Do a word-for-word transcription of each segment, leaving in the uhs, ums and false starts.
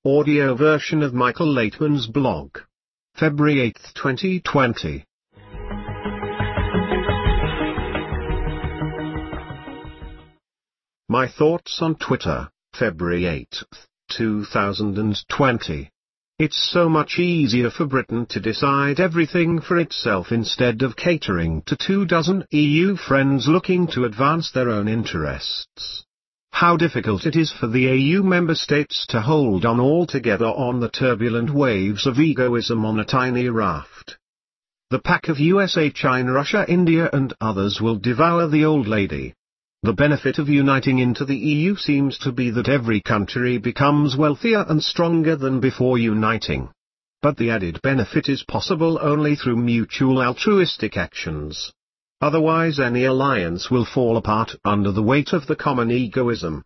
Audio version of Michael Laitman's blog. February eighth twenty twenty. My thoughts on Twitter, February eighth, two thousand twenty. It's so much easier for Britain to decide everything for itself instead of catering to two dozen E U friends looking to advance their own interests. How difficult it is for the E U member states to hold on all together on the turbulent waves of egoism on a tiny raft. The pack of U S A, China, Russia, India and others will devour the old lady. The benefit of uniting into the E U seems to be that every country becomes wealthier and stronger than before uniting. But the added benefit is possible only through mutual altruistic actions. Otherwise any alliance will fall apart under the weight of the common egoism.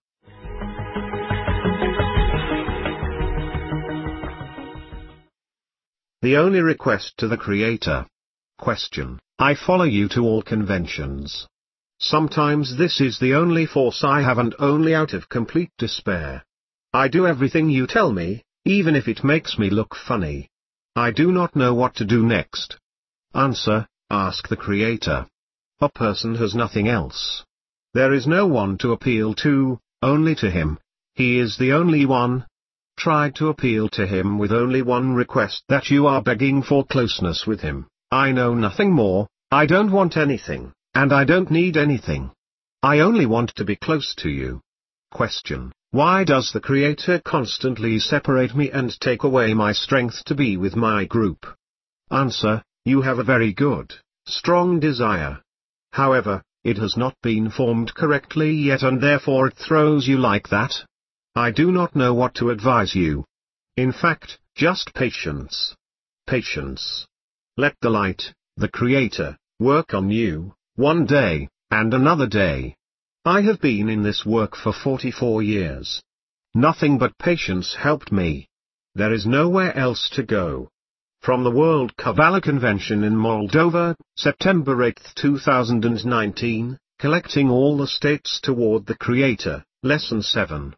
The only request to the Creator. Question: I follow you to all conventions. Sometimes this is the only force I have, and only out of complete despair. I do everything you tell me, even if it makes me look funny. I do not know what to do next. Answer: ask the Creator. A person has nothing else. There is no one to appeal to, only to him. He is the only one. Try to appeal to him with only one request, that you are begging for closeness with him. I know nothing more, I don't want anything, and I don't need anything. I only want to be close to you. Question: why does the Creator constantly separate me and take away my strength to be with my group? Answer: you have a very good, strong desire. However, it has not been formed correctly yet, and therefore it throws you like that. I do not know what to advise you. In fact, just patience. Patience. Let the light, the Creator, work on you, one day, and another day. I have been in this work for forty-four years. Nothing but patience helped me. There is nowhere else to go. From the World Kabbalah Convention in Moldova, September eighth two thousand nineteen, collecting all the states toward the Creator, Lesson seven.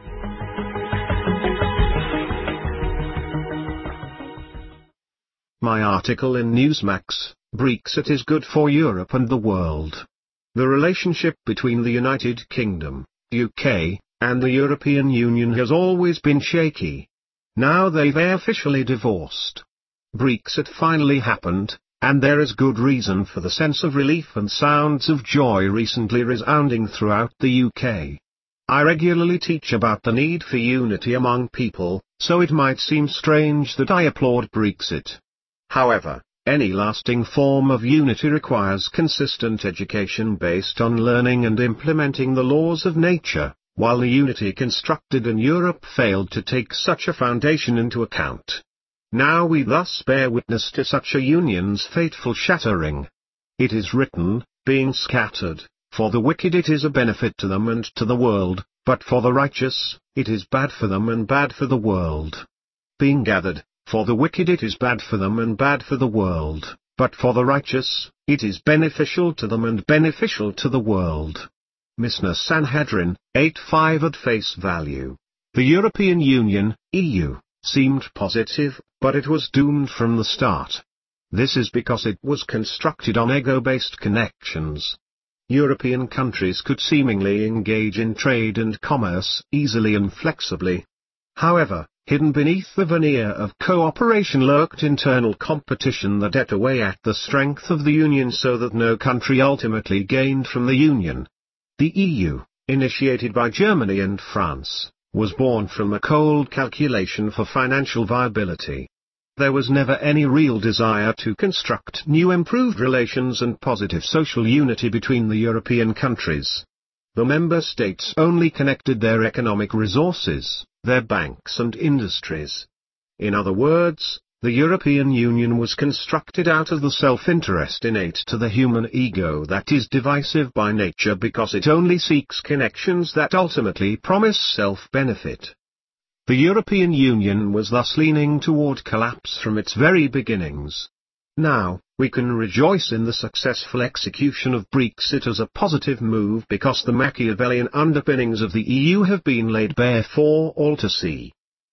My article in Newsmax: Brexit is good for Europe and the world. The relationship between the United Kingdom, U K, and the European Union has always been shaky. Now they've officially divorced. Brexit finally happened, and there is good reason for the sense of relief and sounds of joy recently resounding throughout the U K. I regularly teach about the need for unity among people, so it might seem strange that I applaud Brexit. However, any lasting form of unity requires consistent education based on learning and implementing the laws of nature, while the unity constructed in Europe failed to take such a foundation into account. Now we thus bear witness to such a union's fateful shattering. It is written, being scattered, for the wicked it is a benefit to them and to the world, but for the righteous, it is bad for them and bad for the world. Being gathered, for the wicked it is bad for them and bad for the world, but for the righteous, it is beneficial to them and beneficial to the world. Mishnah Sanhedrin, eight five. At face value, the European Union, E U, seemed positive, but it was doomed from the start. This is because it was constructed on ego-based connections. European countries could seemingly engage in trade and commerce easily and flexibly. However, hidden beneath the veneer of cooperation lurked internal competition that ate away at the strength of the Union, so that no country ultimately gained from the Union. The E U, initiated by Germany and France, was born from a cold calculation for financial viability. There was never any real desire to construct new improved relations and positive social unity between the European countries. The member states only connected their economic resources, their banks and industries. In other words, the European Union was constructed out of the self-interest innate to the human ego that is divisive by nature, because it only seeks connections that ultimately promise self-benefit. The European Union was thus leaning toward collapse from its very beginnings. Now, we can rejoice in the successful execution of Brexit as a positive move, because the Machiavellian underpinnings of the E U have been laid bare for all to see.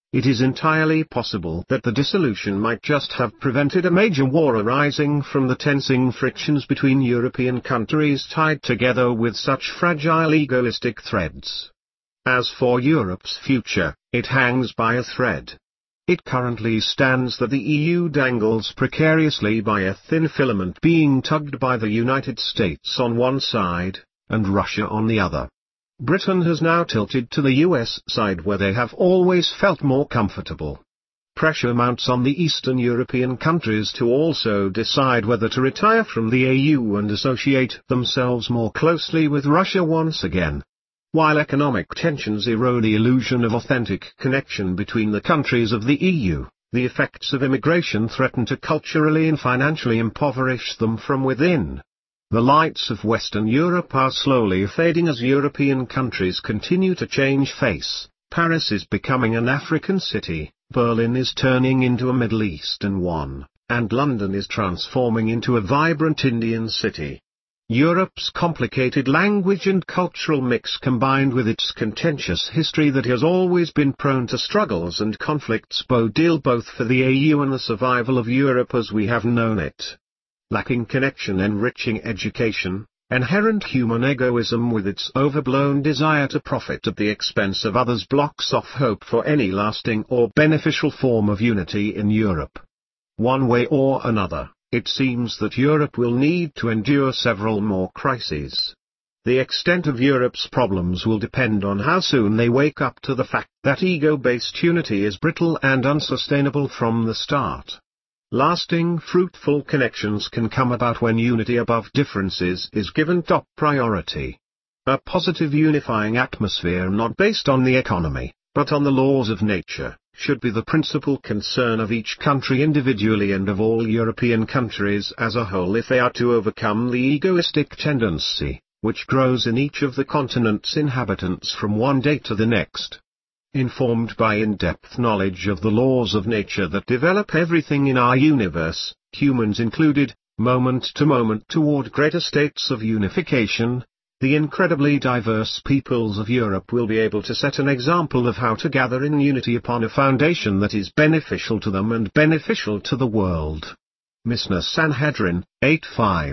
It is entirely possible that the dissolution might just have prevented a major war arising from the tensing frictions between European countries tied together with such fragile egoistic threads. As for Europe's future, it hangs by a thread. It currently stands that the E U dangles precariously by a thin filament being tugged by the United States on one side, and Russia on the other. Britain has now tilted to the U S side where they have always felt more comfortable. Pressure mounts on the Eastern European countries to also decide whether to retire from the E U and associate themselves more closely with Russia once again. While economic tensions erode the illusion of authentic connection between the countries of the E U, the effects of immigration threaten to culturally and financially impoverish them from within. The lights of Western Europe are slowly fading as European countries continue to change face. Paris is becoming an African city, Berlin is turning into a Middle Eastern one, and London is transforming into a vibrant Indian city. Europe's complicated language and cultural mix combined with its contentious history that has always been prone to struggles and conflicts bode ill both for the E U and the survival of Europe as we have known it. Lacking connection, enriching education, inherent human egoism with its overblown desire to profit at the expense of others blocks off hope for any lasting or beneficial form of unity in Europe. One way or another, it seems that Europe will need to endure several more crises. The extent of Europe's problems will depend on how soon they wake up to the fact that ego-based unity is brittle and unsustainable from the start. Lasting, fruitful connections can come about when unity above differences is given top priority. A positive unifying atmosphere not based on the economy, but on the laws of nature, should be the principal concern of each country individually and of all European countries as a whole if they are to overcome the egoistic tendency, which grows in each of the continent's inhabitants from one day to the next. Informed by in-depth knowledge of the laws of nature that develop everything in our universe, humans included, moment to moment toward greater states of unification, the incredibly diverse peoples of Europe will be able to set an example of how to gather in unity upon a foundation that is beneficial to them and beneficial to the world. Mishnah Sanhedrin, eight five.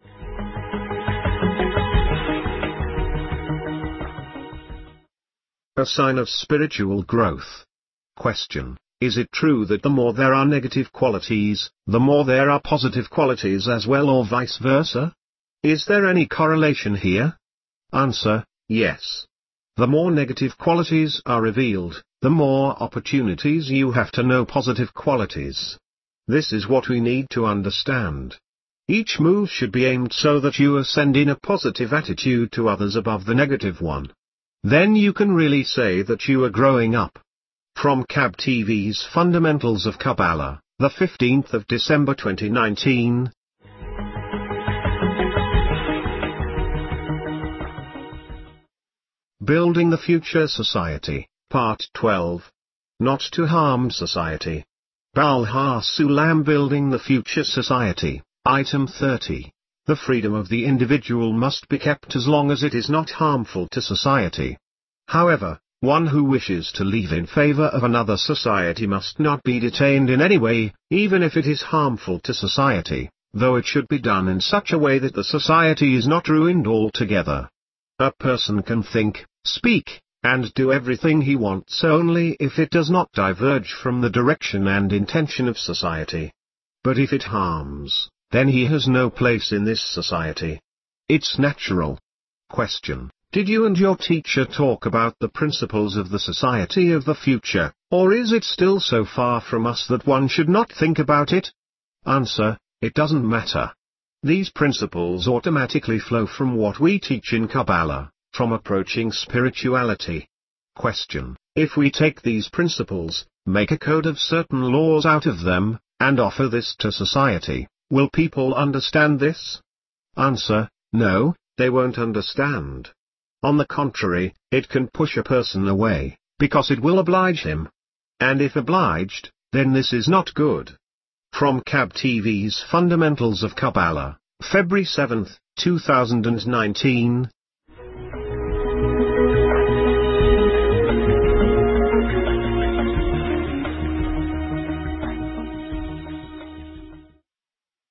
A sign of spiritual growth. Question: is it true that the more there are negative qualities, the more there are positive qualities as well, or vice versa? Is there any correlation here? Answer: yes. The more negative qualities are revealed, the more opportunities you have to know positive qualities. This is what we need to understand. Each move should be aimed so that you ascend in a positive attitude to others above the negative one. Then you can really say that you are growing up. From C A B T V's Fundamentals of Kabbalah, the fifteenth of December twenty nineteen. Building the Future Society, Part twelve. Not to Harm Society. Baal HaSulam Building the Future Society, Item thirty. The freedom of the individual must be kept as long as it is not harmful to society. However, one who wishes to leave in favor of another society must not be detained in any way, even if it is harmful to society, though it should be done in such a way that the society is not ruined altogether. A person can think, speak, and do everything he wants only if it does not diverge from the direction and intention of society. But if it harms, then he has no place in this society. It's natural. Question: did you and your teacher talk about the principles of the society of the future, or is it still so far from us that one should not think about it? Answer: it doesn't matter. These principles automatically flow from what we teach in Kabbalah, from approaching spirituality. Question: if we take these principles, make a code of certain laws out of them, and offer this to society, will people understand this? Answer: no, they won't understand. On the contrary, it can push a person away, because it will oblige him. And if obliged, then this is not good. From C A B T V's Fundamentals of Kabbalah, February seventh, two thousand nineteen.